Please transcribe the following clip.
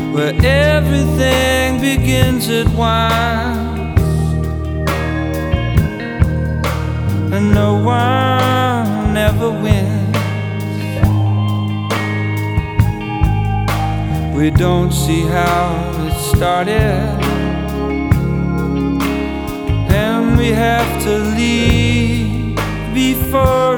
where everything begins at once, and no one ever wins. We don't see how it started, and we have to leave before